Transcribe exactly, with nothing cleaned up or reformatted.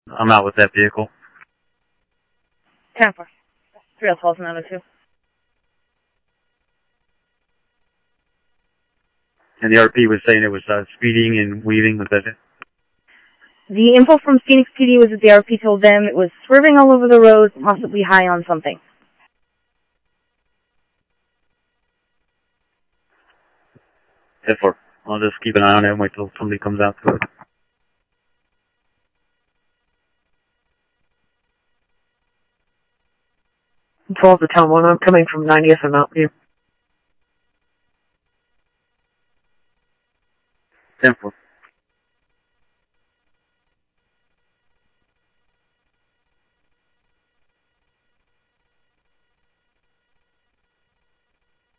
I'm out with that vehicle. ten four. three oh twelve nine oh two. And the R P was saying it was uh, speeding and weaving. Was that it? The info from Phoenix P D was that the R P told them it was swerving all over the road, possibly high on something. ten four. I'll just keep an eye on it and wait till somebody comes out to it. twelve to town one, I'm coming from ninetieth and Mountain View. ten four.